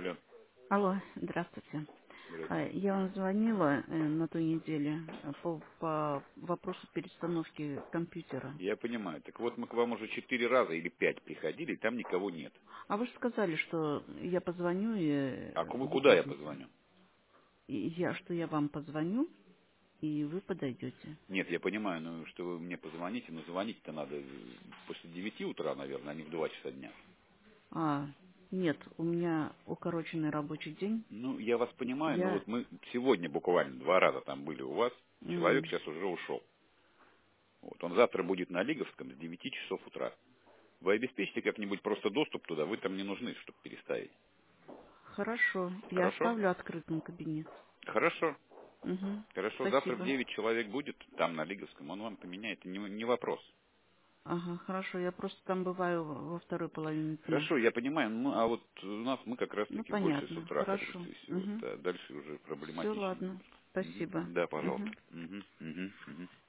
Алло, Алло, здравствуйте. здравствуйте. Я вам звонила на той неделе по вопросу перестановки компьютера. Я понимаю. Так вот, мы к вам уже 4 раза или 5 приходили, и там никого нет. А вы же сказали, что я позвоню и А вы вы куда я пойдете. позвоню? Что я вам позвоню, и вы подойдете. Нет, я понимаю, ну, что вы мне позвоните, но звонить-то надо после 9 утра, наверное, а не в 2 часа дня. А, нет, у меня укороченный рабочий день. Ну, я вас понимаю, но Я... вот мы сегодня буквально 2 раза там были у вас, человек м, сейчас уже ушел. Вот, он завтра будет на Лиговском с 9 часов утра. Вы обеспечите как-нибудь просто доступ туда, вы там не нужны, чтобы переставить. Хорошо, я Хорошо? оставлю открытым кабинет. Хорошо. Угу. Хорошо, завтра в Спасибо. 9 человек будет там на Лиговском, он вам поменяет, не вопрос. Ага, хорошо, я просто там бываю во второй половине дня. Хорошо, я понимаю, ну, а вот у нас мы как раз Ну, таки больше с понятно. утра, как Хорошо. говорится, и все. Угу. Да, дальше уже Все, проблематичнее ладно. будет. Спасибо. Да, пожалуйста. Угу. Мгм, мгм, мгм.